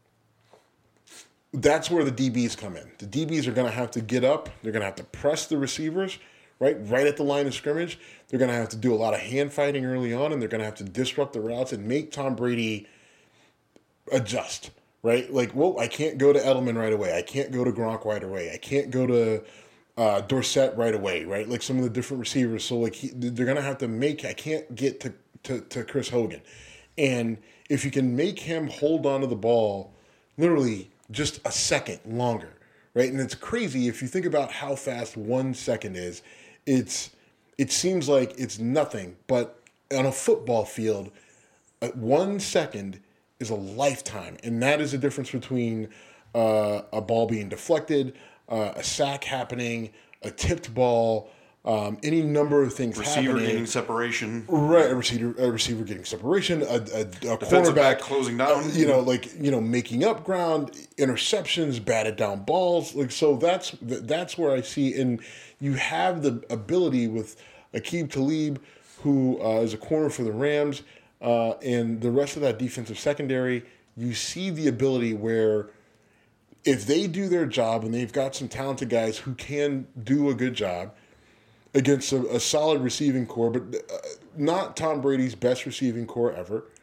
that's where the DBs come in. The DBs are going to have to get up. They're going to have to press the receivers right at the line of scrimmage. They're going to have to do a lot of hand fighting early on, and they're going to have to disrupt the routes and make Tom Brady adjust, right? Like, well, I can't go to Edelman right away. I can't go to Gronk right away. I can't go to Dorsett right away, right? Like some of the different receivers. So like they're going to have to make, I can't get to Chris Hogan. And if you can make him hold on to the ball literally just a second longer, right? And it's crazy if you think about how fast 1 second is. It seems like it's nothing, but on a football field, 1 second is a lifetime, and that is the difference between a ball being deflected, a sack happening, a tipped ball, any number of things Receiver happening. getting separation. Right, a receiver getting separation, a Defensive cornerback back closing down. Making up ground, interceptions, batted down balls. Like so, that's where I see, and you have the ability with Aqib Talib, who is a corner for the Rams, and the rest of that defensive secondary. You see the ability where if they do their job, and they've got some talented guys who can do a good job against a solid receiving core, but not Tom Brady's best receiving core ever.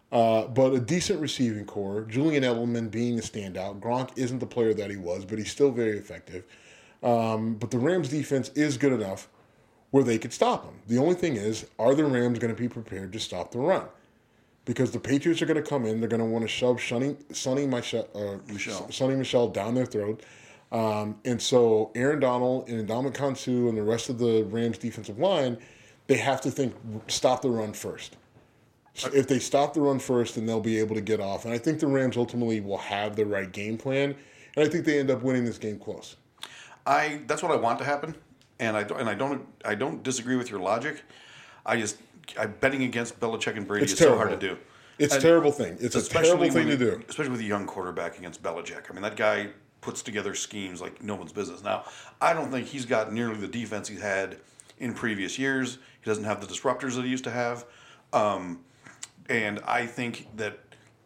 But a decent receiving core. Julian Edelman being the standout. Gronk isn't the player that he was, but he's still very effective. But the Rams defense is good enough where they could stop him. The only thing is, are the Rams going to be prepared to stop the run? Because the Patriots are going to come in, they're going to want to shove Sonny Michel down their throat. And so Aaron Donald and Ndamukong Suh and the rest of the Rams defensive line, they have to think, stop the run first. So if they stop the run first, then they'll be able to get off. And I think the Rams ultimately will have the right game plan. And I think they end up winning this game close. That's what I want to happen. And I don't disagree with your logic. I'm betting against Belichick and Brady. It's so hard to do. It's a terrible thing. It's a terrible thing to do. Especially with a young quarterback against Belichick. I mean, that guy puts together schemes like no one's business. Now, I don't think he's got nearly the defense he's had in previous years. He doesn't have the disruptors that he used to have. And I think that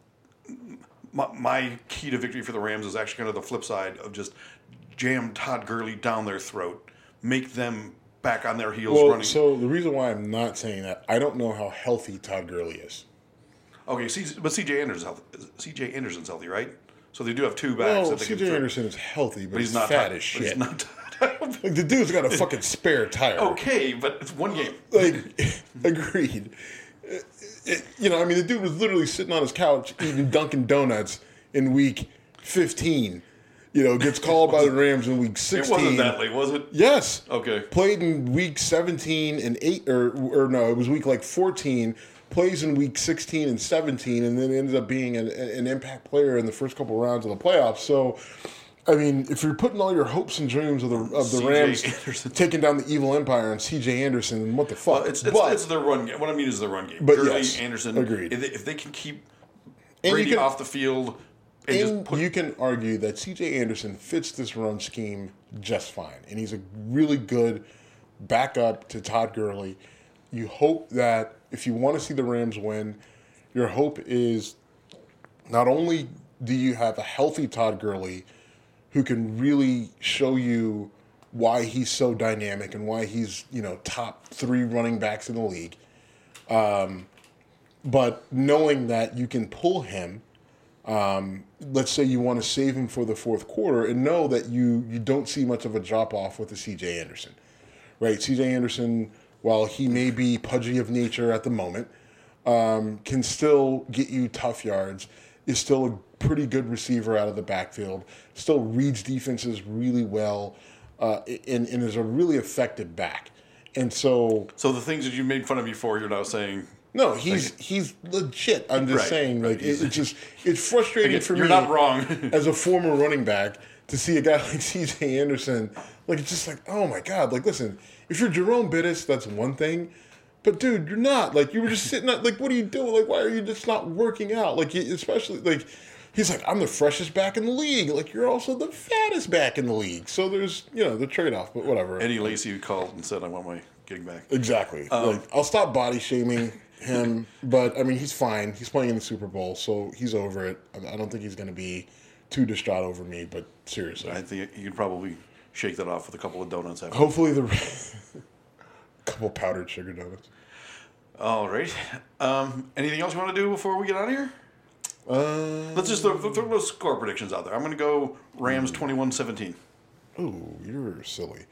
my key to victory for the Rams is actually kind of the flip side of just jam Todd Gurley down their throat, make them back on their heels running. So the reason why I'm not saying that, I don't know how healthy Todd Gurley is. Okay, but C.J. Anderson's healthy, right? So they do have two backs. Well, C.J. Anderson is healthy, but he's not fat as shit. He's not like the dude's got a fucking spare tire. Okay, but it's one game. Agreed. I mean, the dude was literally sitting on his couch eating Dunkin' Donuts in week 15. Gets called by the Rams in week 16. It wasn't that late, was it? Yes. Okay. Played in week 17 and 8, or no, it was week 14. Plays in week 16 and 17, and then ended up being an impact player in the first couple rounds of the playoffs. So, I mean, if you're putting all your hopes and dreams of the Rams taking down the evil empire on C.J. Anderson, then what the fuck? Well, it's their run game. What I mean is their run game. But Gurley, yes, Anderson, agreed. If they can keep Brady off the field, you can argue that C.J. Anderson fits this run scheme just fine, and he's a really good backup to Todd Gurley. You hope that if you want to see the Rams win, your hope is not only do you have a healthy Todd Gurley who can really show you why he's so dynamic and why he's, top 3 running backs in the league, but knowing that you can pull him, let's say you want to save him for the fourth quarter and know that you don't see much of a drop-off with the C.J. Anderson, right? C.J. Anderson, while he may be pudgy of nature at the moment, can still get you tough yards, is still a pretty good receiver out of the backfield, still reads defenses really well, and is a really effective back. And so the things that you made fun of me for, you're now saying... No, he's legit. I'm just saying, it's frustrating for me. You're not wrong. As a former running back, to see a guy like C.J. Anderson, it's just oh my God. Listen, if you're Jerome Bettis, that's one thing. But, dude, you're not. You were just sitting what are you doing? Why are you just not working out? Especially, he's I'm the freshest back in the league. You're also the fattest back in the league. So there's, the trade-off, but whatever. Eddie Lacy called and said, I want my getting back. Exactly. I'll stop body shaming him, but, I mean, he's fine. He's playing in the Super Bowl, so he's over it. I don't think he's going to be too distraught over me, but seriously. I think you could probably shake that off with a couple of donuts after. Hopefully a couple powdered sugar donuts. All right. Anything else you want to do before we get out of here? Let's just throw those score predictions out there. I'm going to go Rams 21-17. Ooh, you're silly.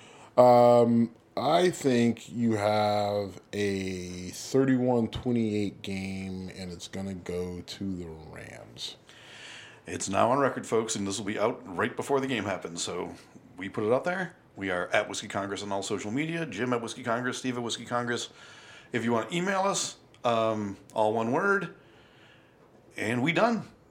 I think you have a 31-28 game, and it's going to go to the Rams. It's now on record, folks, and this will be out right before the game happens. So we put it out there. We are at Whiskey Congress on all social media. Jim at Whiskey Congress, Steve at Whiskey Congress. If you want to email us, all one word, and we done.